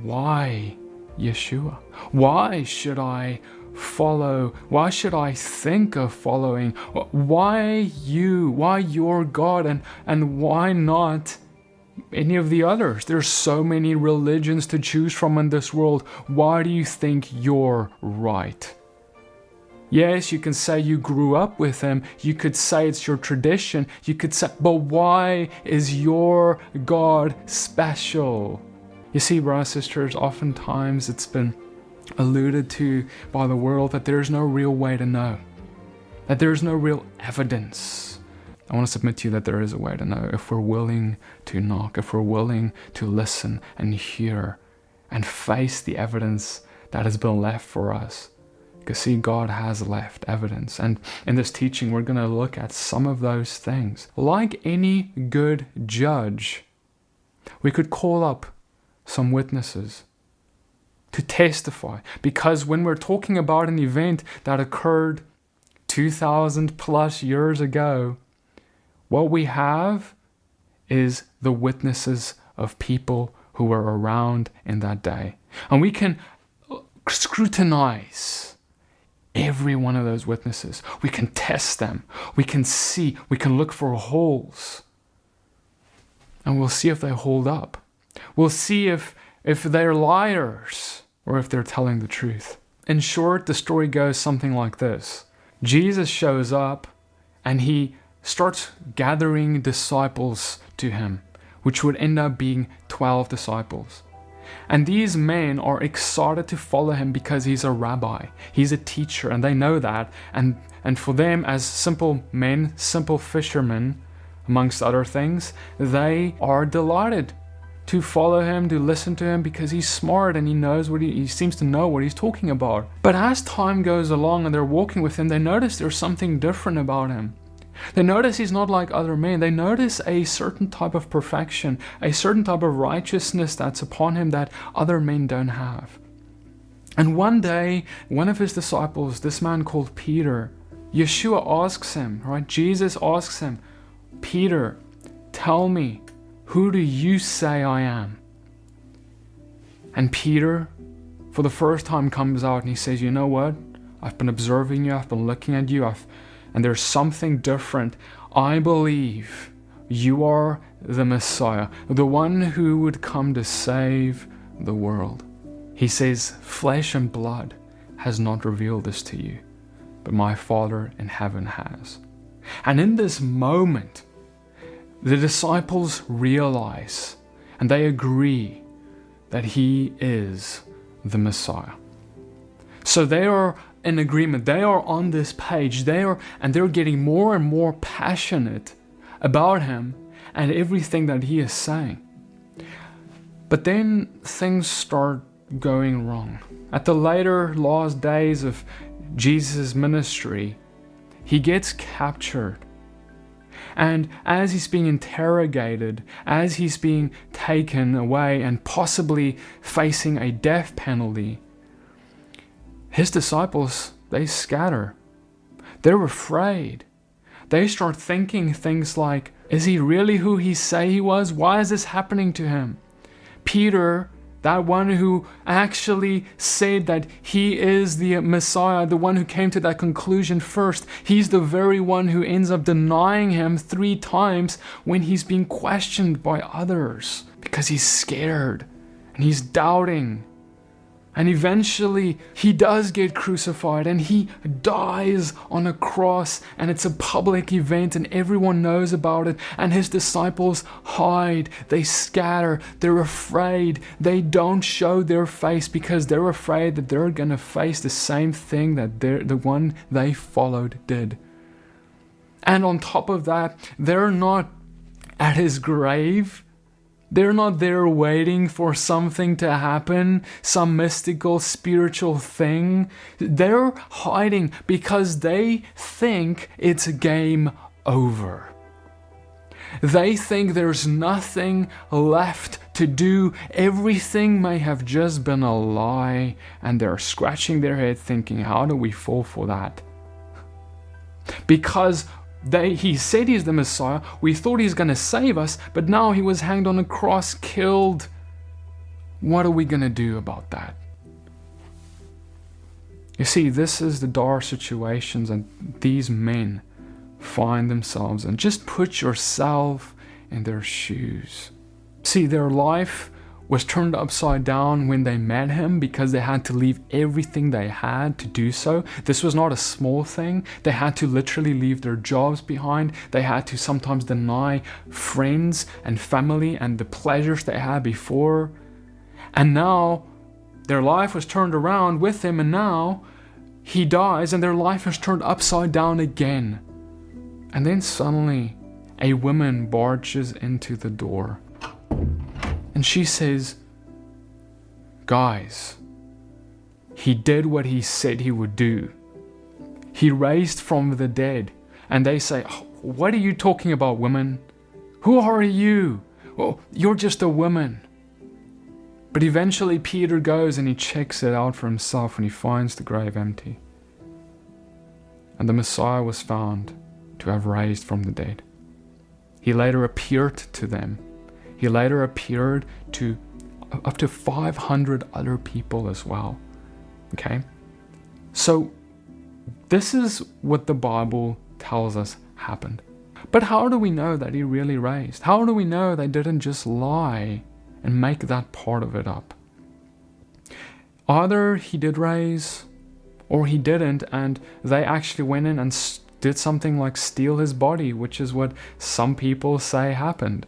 why Yeshua? Why should I follow? Why should I think of following? Why you? Why your God? And why not any of the others? There's so many religions to choose from in this world. Why do you think you're right? Yes, you can say you grew up with him. You could say it's your tradition. You could say, but why is your God special? You see, brothers and sisters, oftentimes it's been alluded to by the world that there's no real way to know, that there's no real evidence. I want to submit to you that there is a way to know if we're willing to knock, if we're willing to listen and hear and face the evidence that has been left for us. Because see, God has left evidence. And in this teaching, we're going to look at some of those things. Like any good judge, we could call up some witnesses to testify. Because when we're talking about an event that occurred 2,000 plus years ago, what we have is the witnesses of people who were around in that day. And we can scrutinize every one of those witnesses. We can test them. We can see. We can look for holes. And we'll see if they hold up. We'll see if they're liars or if they're telling the truth. In short, the story goes something like this. Jesus shows up and he starts gathering disciples to him, which would end up being 12 disciples. And these men are excited to follow him because he's a rabbi. He's a teacher, and they know that. And for them, as simple men, simple fishermen, amongst other things, they are delighted to follow him, to listen to him, because he's smart and he knows he seems to know what he's talking about. But as time goes along and they're walking with him, they notice there's something different about him. They notice he's not like other men. They notice a certain type of perfection, a certain type of righteousness that's upon him that other men don't have. And one day, one of his disciples, this man called Peter, Yeshua asks him, right? Jesus asks him, Peter, tell me, who do you say I am? And Peter, for the first time, comes out and he says, you know what? I've been observing you. I've been looking at you. And there's something different. I believe you are the Messiah, the one who would come to save the world. He says, flesh and blood has not revealed this to you, but my Father in heaven has. And in this moment, the disciples realize and they agree that he is the Messiah. So they are in agreement. They are on this page. They're getting more and more passionate about him and everything that he is saying. But then things start going wrong. At the later last days of Jesus' ministry, he gets captured. And as he's being interrogated, as he's being taken away and possibly facing a death penalty, his disciples, they scatter. They're afraid. They start thinking things like, is he really who he say he was? Why is this happening to him? Peter, that one who actually said that he is the Messiah, the one who came to that conclusion first, he's the very one who ends up denying him 3 times when he's being questioned by others because he's scared and he's doubting. And eventually he does get crucified and he dies on a cross, and it's a public event and everyone knows about it, and his disciples hide, they scatter, they're afraid, they don't show their face because they're afraid that they're going to face the same thing that the one they followed did. And on top of that, they're not at his grave. They're not there waiting for something to happen, some mystical, spiritual thing. They're hiding because they think it's game over. They think there's nothing left to do. Everything may have just been a lie, and they're scratching their head thinking, how do we fall for that? Because he said he's the Messiah. We thought he's going to save us, but now he was hanged on a cross, killed. what are we going to do about that? You see, this is the dire situations that these men find themselves in. Just put yourself in their shoes. See, their life was turned upside down when they met him because they had to leave everything they had to do so. This was not a small thing. They had to literally leave their jobs behind. They had to sometimes deny friends and family and the pleasures they had before. And now their life was turned around with him, and now he dies and their life is turned upside down again. And then suddenly a woman barges into the door. And she says, guys, he did what he said he would do. He raised from the dead. And they say, what are you talking about, woman? Who are you? Well, you're just a woman. But eventually Peter goes and he checks it out for himself and he finds the grave empty. And the Messiah was found to have raised from the dead. He later appeared to them. He later appeared to up to 500 other people as well. Okay? So this is what the Bible tells us happened. But how do we know that he really raised? How do we know they didn't just lie and make that part of it up? Either he did raise or he didn't, and they actually went in and did something like steal his body, which is what some people say happened.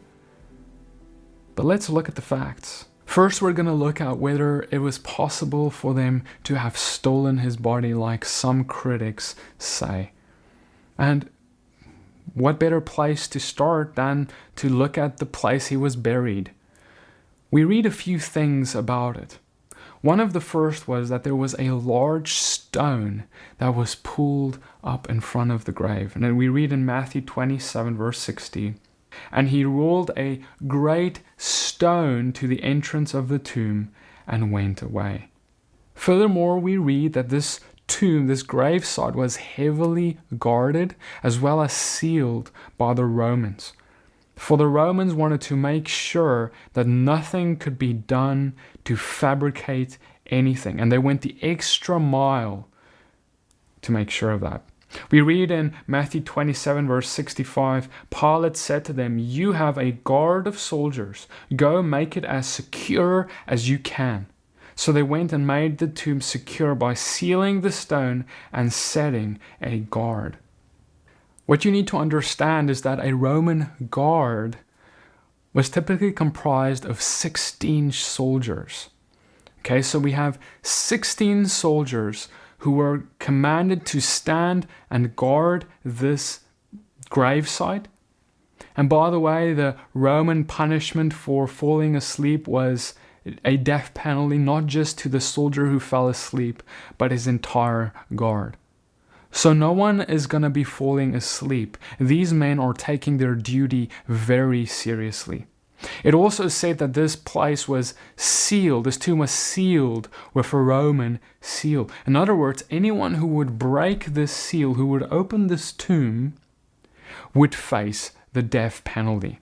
But let's look at the facts. First, we're going to look at whether it was possible for them to have stolen his body like some critics say. And what better place to start than to look at the place he was buried? We read a few things about it. One of the first was that there was a large stone that was pulled up in front of the grave. And then we read in Matthew 27 verse 60, and he rolled a great stone to the entrance of the tomb and went away. Furthermore, we read that this tomb, this gravesite, was heavily guarded as well as sealed by the Romans. For the Romans wanted to make sure that nothing could be done to fabricate anything, and they went the extra mile to make sure of that. We read in Matthew 27 verse 65, Pilate said to them, "You have a guard of soldiers. Go make it as secure as you can." So they went and made the tomb secure by sealing the stone and setting a guard. What you need to understand is that a Roman guard was typically comprised of 16 soldiers. Okay, so we have 16 soldiers who were commanded to stand and guard this gravesite. And by the way, the Roman punishment for falling asleep was a death penalty, not just to the soldier who fell asleep, but his entire guard. So no one is going to be falling asleep. These men are taking their duty very seriously. It also said that this place was sealed, this tomb was sealed with a Roman seal. In other words, anyone who would break this seal, who would open this tomb, would face the death penalty.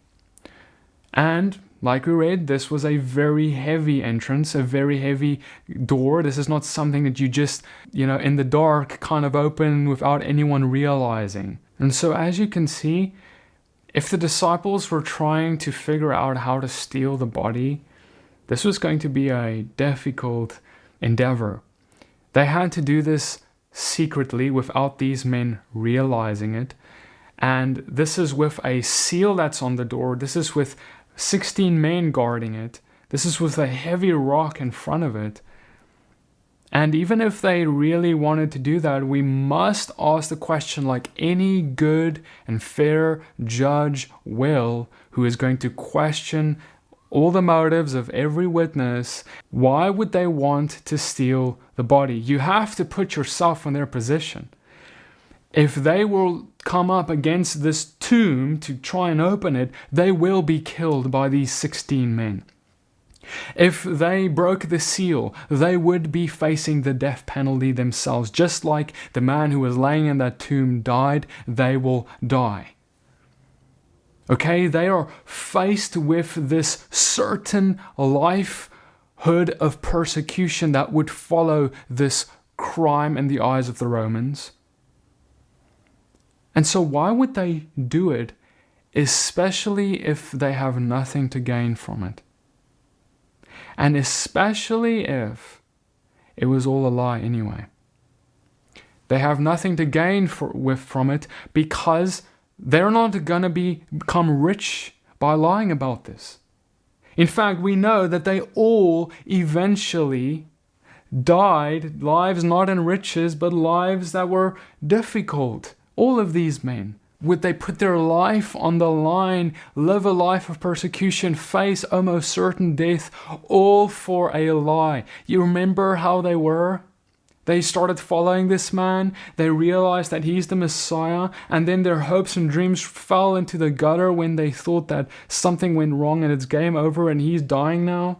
And like we read, this was a very heavy entrance, a very heavy door. This is not something that you just, in the dark kind of open without anyone realizing. And so as you can see, if the disciples were trying to figure out how to steal the body, this was going to be a difficult endeavor. They had to do this secretly without these men realizing it. And this is with a seal that's on the door. This is with 16 men guarding it. This is with a heavy rock in front of it. And even if they really wanted to do that, we must ask the question, like any good and fair judge will, who is going to question all the motives of every witness, why would they want to steal the body? You have to put yourself in their position. If they will come up against this tomb to try and open it, they will be killed by these 16 men. If they broke the seal, they would be facing the death penalty themselves. Just like the man who was laying in that tomb died, they will die. Okay, they are faced with this certain life of persecution that would follow this crime in the eyes of the Romans. And so why would they do it, especially if they have nothing to gain from it? And especially if it was all a lie anyway. They have nothing to gain from it because they're not going to become rich by lying about this. In fact, we know that they all eventually died, lives not in riches, but lives that were difficult. All of these men, would they put their life on the line, live a life of persecution, face almost certain death, all for a lie? You remember how they were? They started following this man, they realized that he's the Messiah, and then their hopes and dreams fell into the gutter when they thought that something went wrong and it's game over and he's dying now.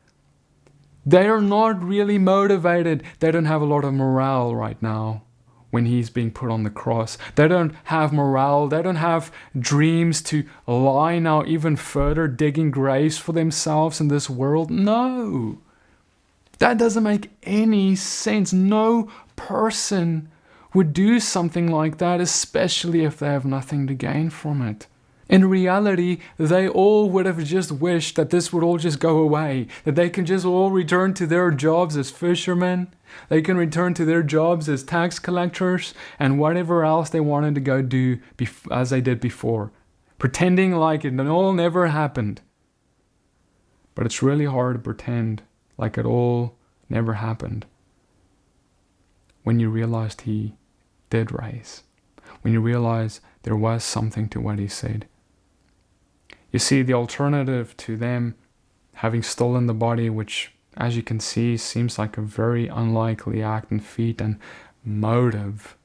They are not really motivated. They don't have a lot of morale right now when he's being put on the cross. They don't have morale. They don't have dreams to lie now even further, digging graves for themselves in this world. No. That doesn't make any sense. No person would do something like that, especially if they have nothing to gain from it. In reality, they all would have just wished that this would all just go away, that they can just all return to their jobs as fishermen, they can return to their jobs as tax collectors, and whatever else they wanted to go do as they did before, pretending like it all never happened. But it's really hard to pretend like it all never happened when you realized he did rise, when you realize there was something to what he said. You see, the alternative to them having stolen the body, which, as you can see, seems like a very unlikely act and feat and motive,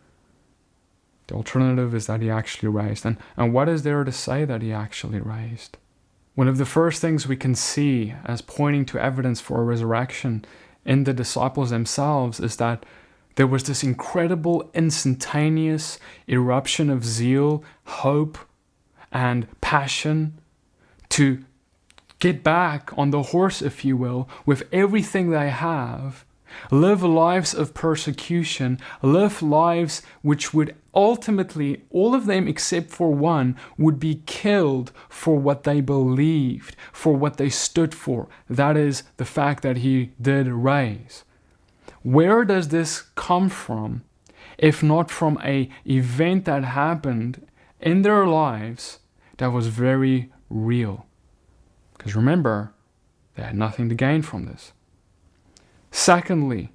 the alternative is that he actually raised. And what is there to say that he actually raised? One of the first things we can see as pointing to evidence for a resurrection in the disciples themselves is that there was this incredible instantaneous eruption of zeal, hope, and passion to get back on the horse, if you will, with everything they have, live lives of persecution, live lives which would ultimately, all of them except for one, would be killed for what they believed, for what they stood for. That is the fact that he did rise. Where does this come from, if not from an event that happened in their lives that was very real? Because remember, they had nothing to gain from this. Secondly,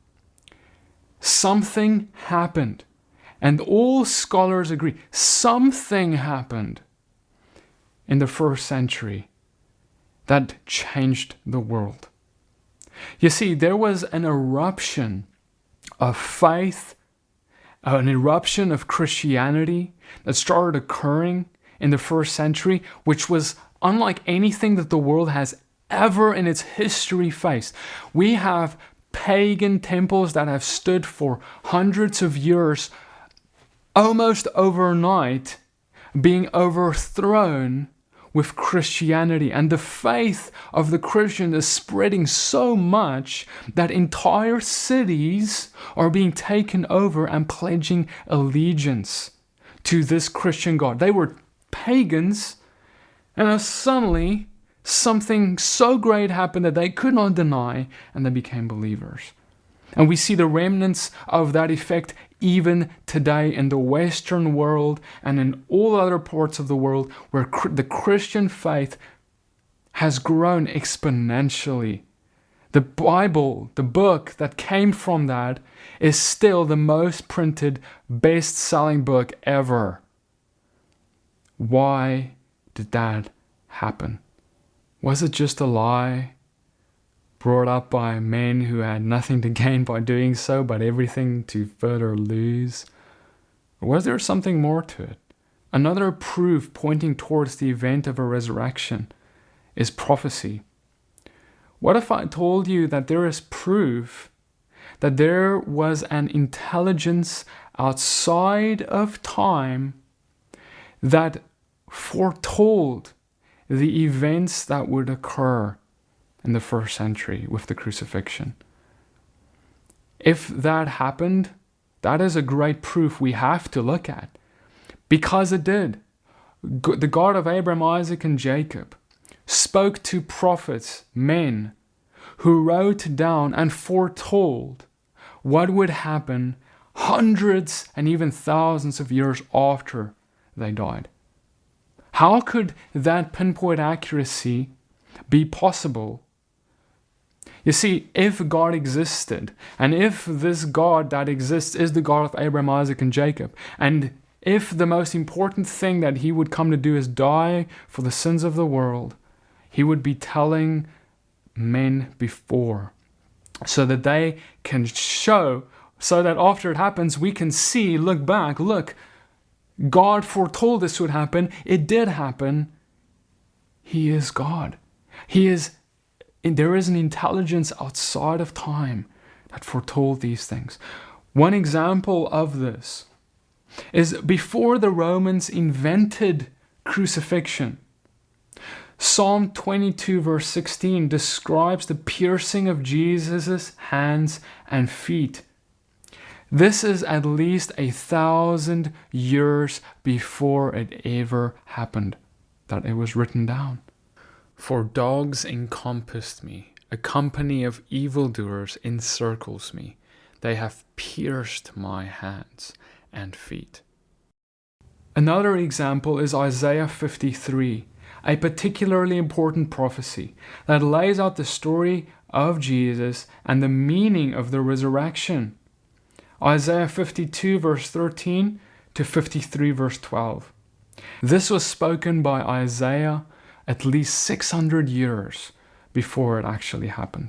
something happened, and all scholars agree, something happened in the first century that changed the world. You see, there was an eruption of faith, an eruption of Christianity that started occurring in the first century, which was unlike anything that the world has ever in its history faced. We have pagan temples that have stood for hundreds of years, almost overnight, being overthrown with Christianity. And the faith of the Christian is spreading so much that entire cities are being taken over and pledging allegiance to this Christian God. They were pagans, and now suddenly something so great happened that they could not deny, and they became believers. And we see the remnants of that effect even today in the Western world and in all other parts of the world where the Christian faith has grown exponentially. The Bible, the book that came from that, is still the most printed, best-selling book ever. Why did that happen? Was it just a lie brought up by men who had nothing to gain by doing so, but everything to further lose? Or was there something more to it? Another proof pointing towards the event of a resurrection is prophecy. What if I told you that there is proof that there was an intelligence outside of time that foretold the events that would occur in the first century with the crucifixion. If that happened, that is a great proof we have to look at. Because it did. The God of Abraham, Isaac, and Jacob spoke to prophets, men, who wrote down and foretold what would happen hundreds and even thousands of years after they died. How could that pinpoint accuracy be possible? You see, if God existed, and if this God that exists is the God of Abraham, Isaac, and Jacob, and if the most important thing that he would come to do is die for the sins of the world, he would be telling men before, so that they can show, so that after it happens, we can see, look back, look, God foretold this would happen. It did happen. He is God. There is an intelligence outside of time that foretold these things. One example of this is before the Romans invented crucifixion. Psalm 22 verse 16 describes the piercing of Jesus' hands and feet. This is at least 1,000 years before it ever happened, that it was written down. For dogs encompassed me, a company of evildoers encircles me. They have pierced my hands and feet. Another example is Isaiah 53, a particularly important prophecy that lays out the story of Jesus and the meaning of the resurrection. Isaiah 52 verse 13 to 53 verse 12. This was spoken by Isaiah at least 600 years before it actually happened.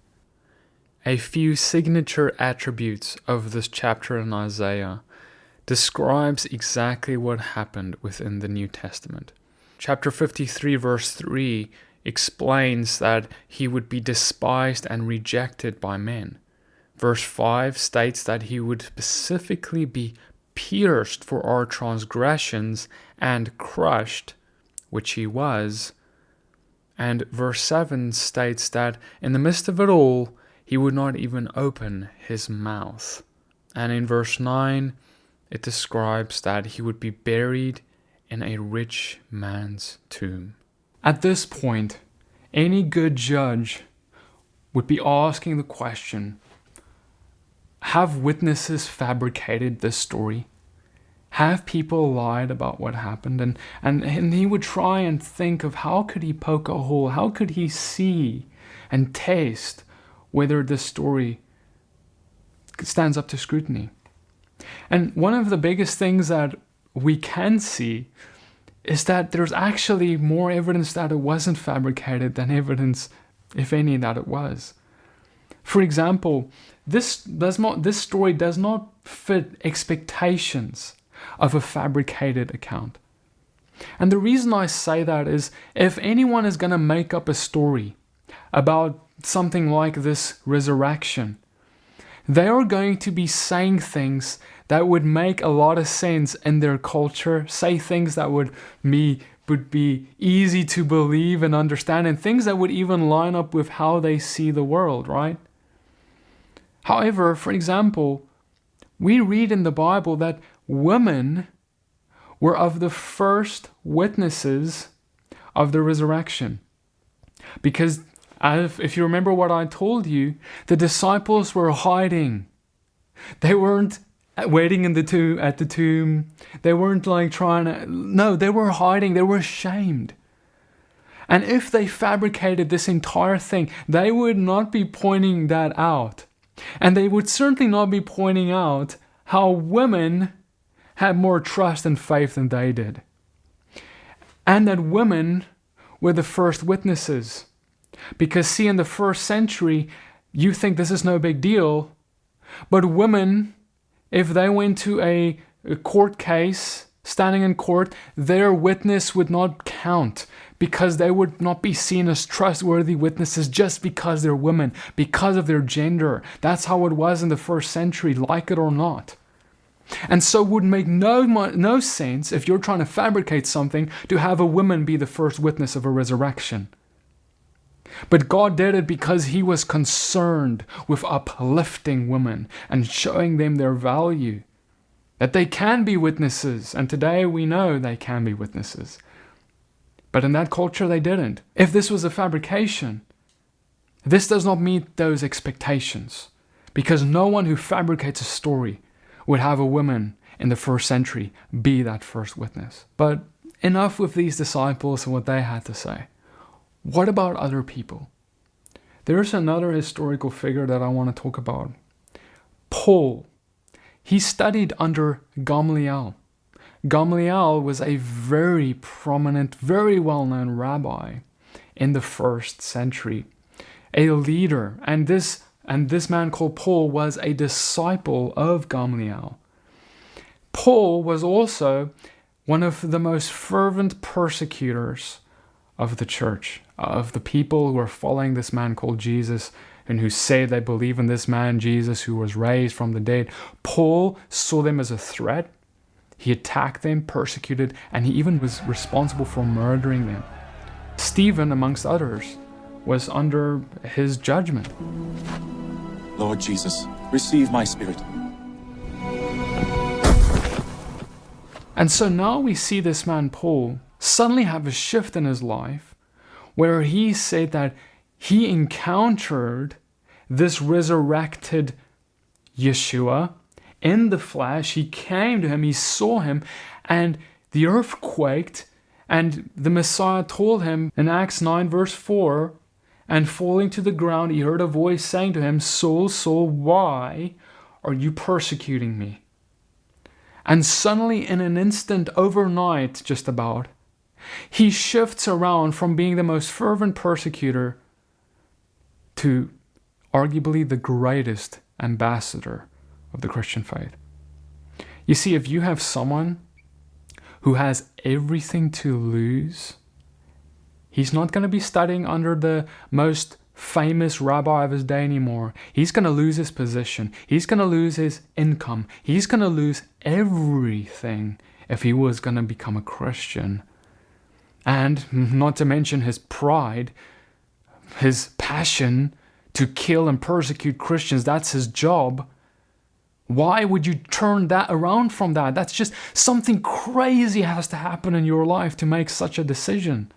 A few signature attributes of this chapter in Isaiah describes exactly what happened within the New Testament. Chapter 53 verse 3 explains that he would be despised and rejected by men. Verse 5 states that he would specifically be pierced for our transgressions and crushed, which he was. And verse 7 states that in the midst of it all, he would not even open his mouth. And in verse 9, it describes that he would be buried in a rich man's tomb. At this point, any good judge would be asking the question, have witnesses fabricated this story? Have people lied about what happened? And he would try and think of how could he poke a hole? How could he see and taste whether this story stands up to scrutiny? And one of the biggest things that we can see is that there's actually more evidence that it wasn't fabricated than evidence, if any, that it was. For example, this story does not fit expectations of a fabricated account. And the reason I say that is, if anyone is going to make up a story about something like this resurrection, they are going to be saying things that would make a lot of sense in their culture, say things that would be easy to believe and understand, and things that would even line up with how they see the world, right? However, for example, we read in the Bible that women were of the first witnesses of the resurrection. Because if you remember what I told you, the disciples were hiding. They weren't waiting at the tomb. They weren't they were hiding. They were ashamed. And if they fabricated this entire thing, they would not be pointing that out. And they would certainly not be pointing out how women had more trust and faith than they did. And that women were the first witnesses. Because see, in the first century, you think this is no big deal, but women, if they went to a court case, standing in court, their witness would not count, because they would not be seen as trustworthy witnesses just because they're women, because of their gender. That's how it was in the first century, like it or not. And so it would make no sense, if you're trying to fabricate something, to have a woman be the first witness of a resurrection. But God did it because he was concerned with uplifting women and showing them their value. That they can be witnesses, and today we know they can be witnesses. But in that culture they didn't. If this was a fabrication, this does not meet those expectations, because no one who fabricates a story would have a woman in the first century be that first witness. But enough with these disciples and what they had to say. What about other people? There's another historical figure that I want to talk about. Paul. He studied under Gamaliel. Gamaliel was a very prominent, very well-known rabbi in the first century, a leader, and this man called Paul was a disciple of Gamaliel. Paul was also one of the most fervent persecutors of the church, of the people who were following this man called Jesus and who say they believe in this man Jesus who was raised from the dead. Paul saw them as a threat. He attacked them, persecuted, and he even was responsible for murdering them. Stephen, amongst others, was under his judgment. Lord Jesus, receive my spirit. And so now we see this man Paul suddenly have a shift in his life where he said that he encountered this resurrected Yeshua in the flesh. He came to him, he saw him, and the earth quaked, and the Messiah told him in Acts 9 verse 4, and falling to the ground, he heard a voice saying to him, Saul, Saul, why are you persecuting me? And suddenly, in an instant, overnight just about, he shifts around from being the most fervent persecutor to arguably the greatest ambassador of the Christian faith. You see, if you have someone who has everything to lose, he's not going to be studying under the most famous rabbi of his day anymore. He's going to lose his position. He's going to lose his income. He's going to lose everything if he was going to become a Christian. And not to mention his pride, his passion to kill and persecute Christians. That's his job. Why would you turn that around from that? That's just something crazy has to happen in your life to make such a decision.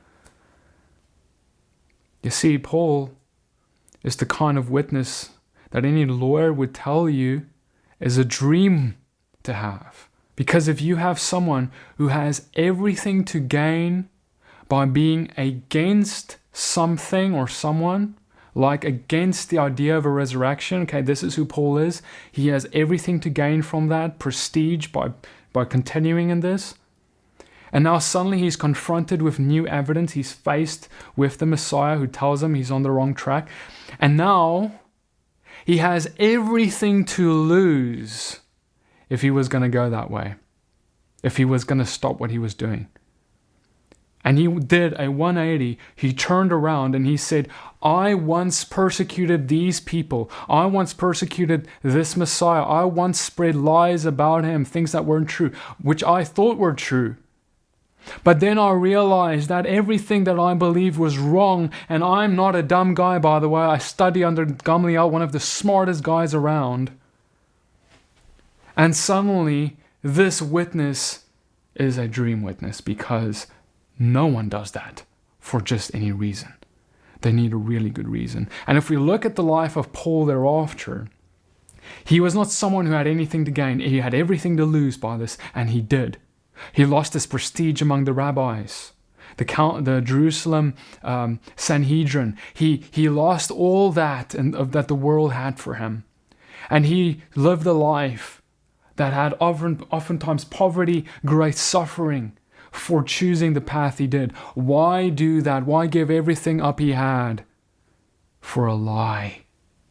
You see, Paul is the kind of witness that any lawyer would tell you is a dream to have. Because if you have someone who has everything to gain by being against something or someone, like against the idea of a resurrection, okay, this is who Paul is. He has everything to gain from that, prestige by continuing in this. And now suddenly he's confronted with new evidence. He's faced with the Messiah who tells him he's on the wrong track. And now he has everything to lose if he was going to go that way, if he was going to stop what he was doing. And he did a 180. He turned around and he said, I once persecuted these people. I once persecuted this Messiah. I once spread lies about him, things that weren't true, which I thought were true. But then I realized that everything that I believed was wrong, and I'm not a dumb guy, by the way. I study under Gamaliel, one of the smartest guys around. And suddenly, this witness is a dream witness, because no one does that for just any reason. They need a really good reason. And if we look at the life of Paul thereafter, he was not someone who had anything to gain. He had everything to lose by this, and he did. He lost his prestige among the rabbis, the Jerusalem Sanhedrin. He lost all that that the world had for him. And he lived a life that had oftentimes poverty, great suffering for choosing the path he did. Why do that? Why give everything up he had for a lie?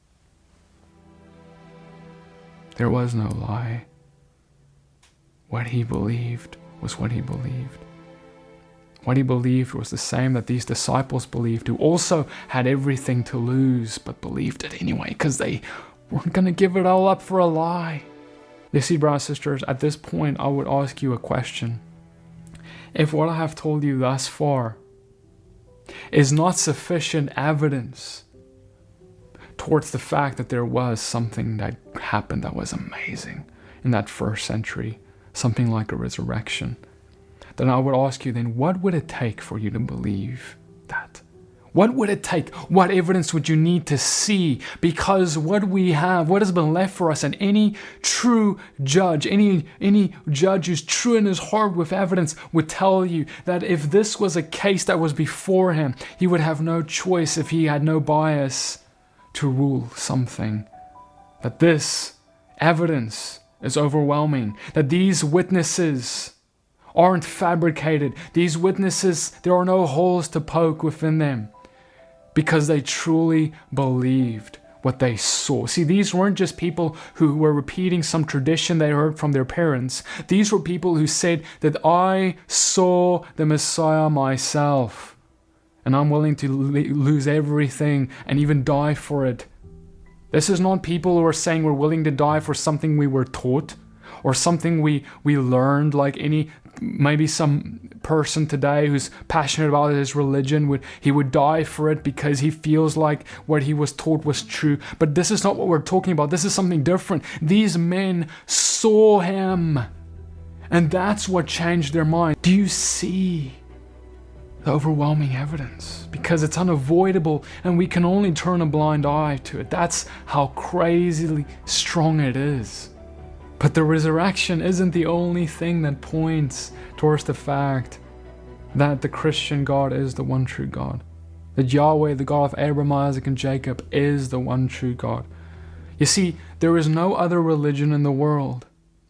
There was no lie. What he believed was what he believed. What he believed was the same that these disciples believed, who also had everything to lose, but believed it anyway, because they weren't going to give it all up for a lie. You see, brothers and sisters, at this point, I would ask you a question. If what I have told you thus far, is not sufficient evidence towards the fact that there was something that happened that was amazing in that first century, something like a resurrection, then I would ask you then, what would it take for you to believe that? What would it take? What evidence would you need to see? Because what we have, what has been left for us, and any true judge, any judge who's true in his heart with evidence would tell you that if this was a case that was before him, he would have no choice if he had no bias to rule something. That this evidence is overwhelming. That these witnesses aren't fabricated. These witnesses, there are no holes to poke within them, because they truly believed what they saw. See, these weren't just people who were repeating some tradition they heard from their parents. These were people who said that I saw the Messiah myself, and I'm willing to lose everything and even die for it. This is not people who are saying we're willing to die for something we were taught or something we learned, like maybe some person today who's passionate about his religion would die for it because he feels like what he was taught was true. But this is not what we're talking about. This is something different. These men saw him, and that's what changed their mind. Do you see the overwhelming evidence? Because it's unavoidable and we can only turn a blind eye to it. That's how crazily strong it is. But the resurrection isn't the only thing that points towards the fact that the Christian God is the one true God. That Yahweh, the God of Abraham, Isaac, and Jacob, is the one true God. You see, there is no other religion in the world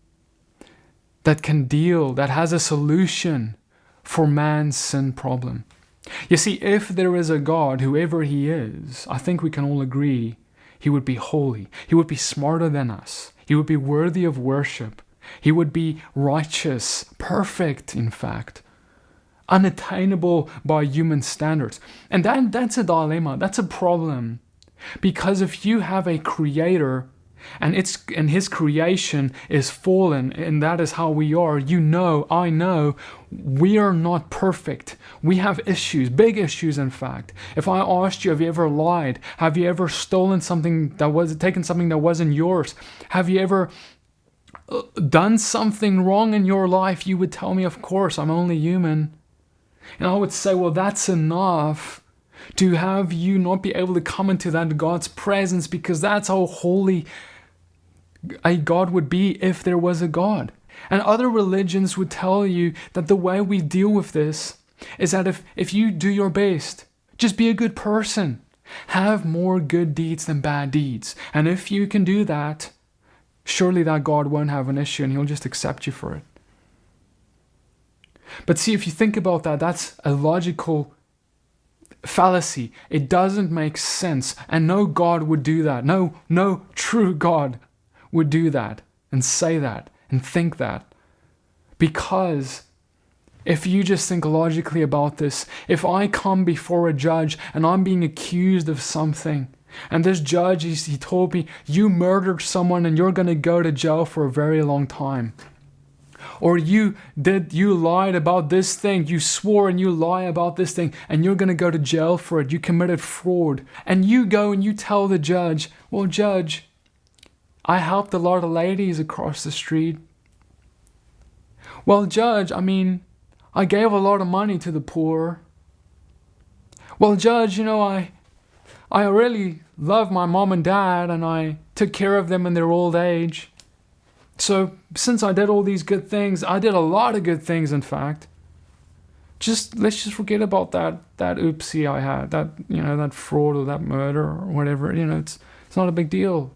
that has a solution for man's sin problem. You see, if there is a God, whoever he is, I think we can all agree, he would be holy. He would be smarter than us. He would be worthy of worship. He would be righteous, perfect, in fact, unattainable by human standards. And that's a dilemma. That's a problem. Because if you have a creator and his creation is fallen, and that is how we are, I know, we are not perfect. We have issues, big issues in fact. If I asked you, have you ever lied? Have you ever taken something that wasn't yours? Have you ever done something wrong in your life? You would tell me, of course, I'm only human. And I would say, well, that's enough to have you not be able to come into that God's presence, because that's how holy a God would be if there was a God. And other religions would tell you that the way we deal with this is that if you do your best, just be a good person, have more good deeds than bad deeds. And if you can do that, surely that God won't have an issue and he'll just accept you for it. But see, if you think about that, that's a logical fallacy. It doesn't make sense, and no God would do that. No true God would do that and say that and think that. Because if you just think logically about this, if I come before a judge and I'm being accused of something, and this judge, he told me, you murdered someone and you're going to go to jail for a very long time. Or you lied about this thing, you swore and you lie about this thing, and you're going to go to jail for it, you committed fraud. And you go and you tell the judge, well, judge, I helped a lot of ladies across the street. Well, judge, I gave a lot of money to the poor. Well, judge, I really love my mom and dad, and I took care of them in their old age. So since I did all these good things, I did a lot of good things, in fact. Let's just forget about that oopsie I had, that fraud or that murder or whatever. It's not a big deal.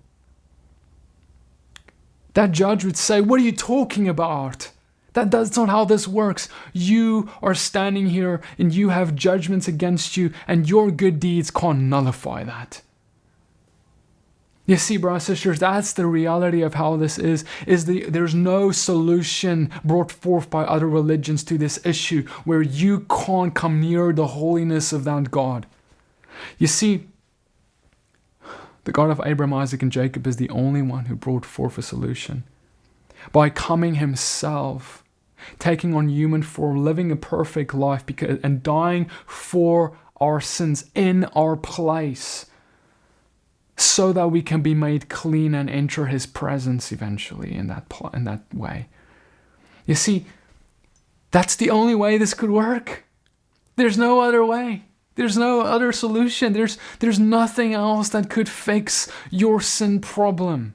That judge would say, what are you talking about? That's not how this works. You are standing here and you have judgments against you, and your good deeds can't nullify that. You see, brothers and sisters, that's the reality of how this is there's no solution brought forth by other religions to this issue where you can't come near the holiness of that God. You see, the God of Abraham, Isaac, and Jacob is the only one who brought forth a solution. By coming himself, taking on human form, living a perfect life and dying for our sins in our place so that we can be made clean and enter his presence eventually in that way. You see, that's the only way this could work. There's no other way. There's no other solution. There's nothing else that could fix your sin problem.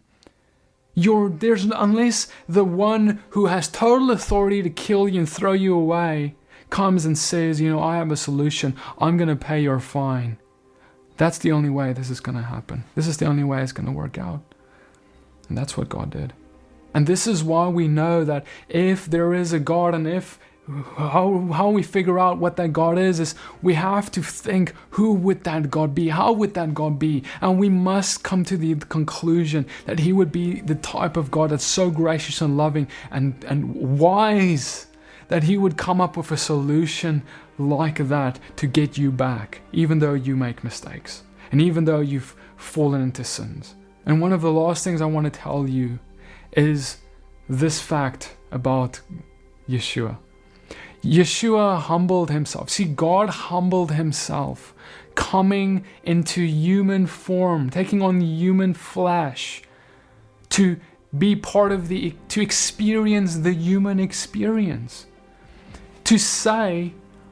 Unless the one who has total authority to kill you and throw you away comes and says, I have a solution. I'm going to pay your fine. That's the only way this is going to happen. This is the only way it's going to work out. And that's what God did. And this is why we know that if there is a God, and how we figure out what that God is we have to think, who would that God be? How would that God be? And we must come to the conclusion that he would be the type of God that's so gracious and loving and wise that he would come up with a solution like that to get you back, even though you make mistakes and even though you've fallen into sins. And one of the last things I want to tell you is this fact about Yeshua. Yeshua humbled himself. See, God humbled himself, coming into human form, taking on human flesh, to be part of to experience the human experience. To say,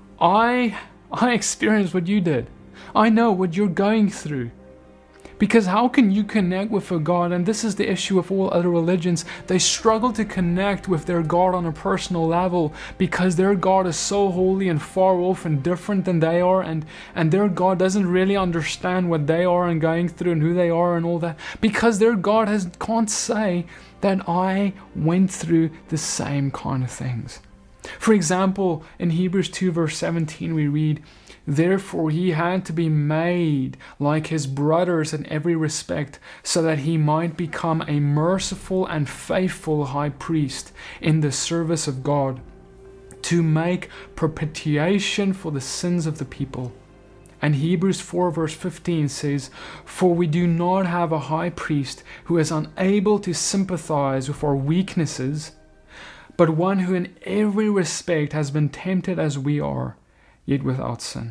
I experienced what you did. I know what you're going through. Because how can you connect with a God? And this is the issue of all other religions. They struggle to connect with their God on a personal level because their God is so holy and far off and different than they are. And their God doesn't really understand what they are and going through and who they are and all that. Because their God can't say that I went through the same kind of things. For example, in Hebrews 2 verse 17 we read, "Therefore he had to be made like his brothers in every respect, so that he might become a merciful and faithful high priest in the service of God, to make propitiation for the sins of the people." And Hebrews 4 verse 15 says, "For we do not have a high priest who is unable to sympathize with our weaknesses, but one who in every respect has been tempted as we are, yet without sin."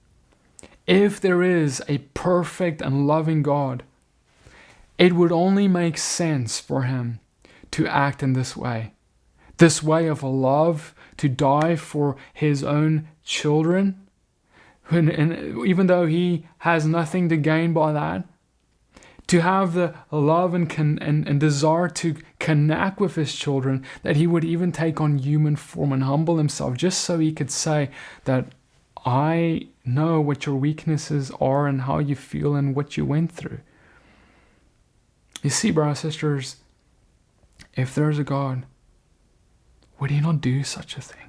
If there is a perfect and loving God, it would only make sense for him to act in this way of love, to die for his own children, and even though he has nothing to gain by that, to have the love and desire to connect with his children, that he would even take on human form and humble himself just so he could say that I know what your weaknesses are and how you feel and what you went through. You see, brothers and sisters, if there's a God, would he not do such a thing?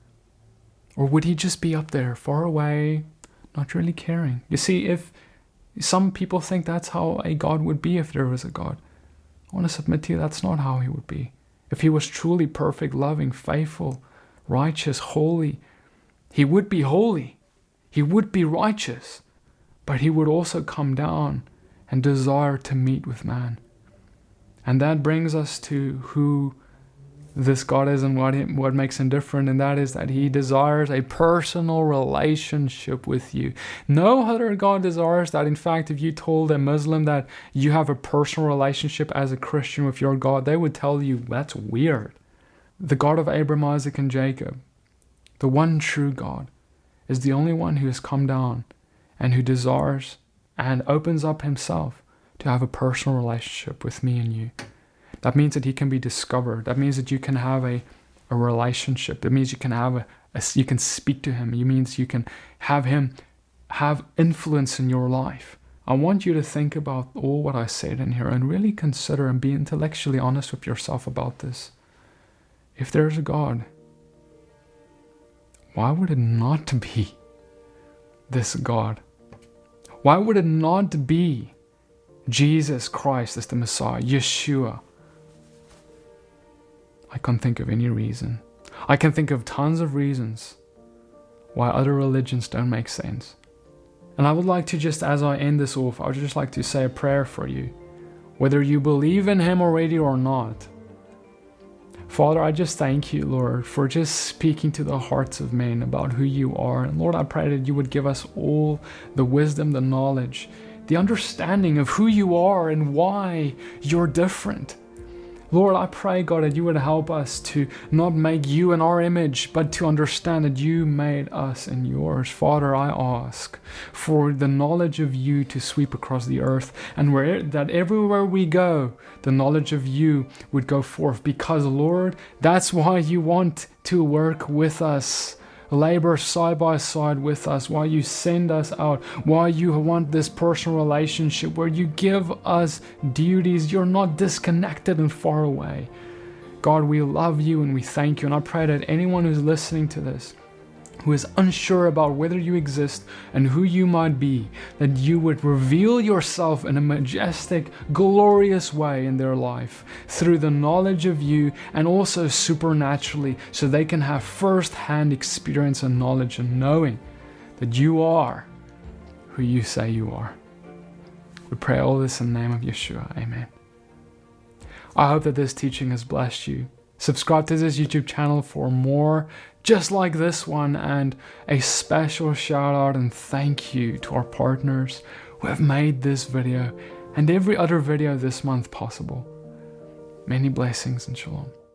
Or would he just be up there, far away, not really caring? You see, if some people think that's how a God would be if there was a God, I want to submit to you that's not how he would be. If he was truly perfect, loving, faithful, righteous, holy, he would be holy. He would be righteous. But he would also come down and desire to meet with man. And that brings us to who this God is and what makes him different, and that is that he desires a personal relationship with you. No other God desires that. In fact, if you told a Muslim that you have a personal relationship as a Christian with your God, they would tell you that's weird. The God of Abraham, Isaac, and Jacob, the one true God, is the only one who has come down and who desires and opens up himself to have a personal relationship with me and you. That means that he can be discovered. That means that you can have a relationship. That means you can have you can speak to him. It means you can have him have influence in your life. I want you to think about all what I said in here and really consider and be intellectually honest with yourself about this. If there's a God, why would it not be this God? Why would it not be Jesus Christ as the Messiah, Yeshua? I can't think of any reason. I can think of tons of reasons why other religions don't make sense. And I would like to just, as I end this off, I would just like to say a prayer for you. Whether you believe in him already or not, Father, I just thank you, Lord, for just speaking to the hearts of men about who you are. And Lord, I pray that you would give us all the wisdom, the knowledge, the understanding of who you are and why you're different. Lord, I pray, God, that you would help us to not make you in our image, but to understand that you made us in yours. Father, I ask for the knowledge of you to sweep across the earth, and that everywhere we go, the knowledge of you would go forth. Because, Lord, that's why you want to work with us. Labor side by side with us, why you send us out, why you want this personal relationship where you give us duties. You're not disconnected and far away. God, we love you and we thank you. And I pray that anyone who's listening to this, who is unsure about whether you exist and who you might be, that you would reveal yourself in a majestic, glorious way in their life through the knowledge of you, and also supernaturally, so they can have first-hand experience and knowledge and knowing that you are who you say you are. We pray all this in the name of Yeshua. Amen. I hope that this teaching has blessed you. Subscribe to this YouTube channel for more just like this one, and a special shout out and thank you to our partners who have made this video and every other video this month possible. Many blessings and shalom.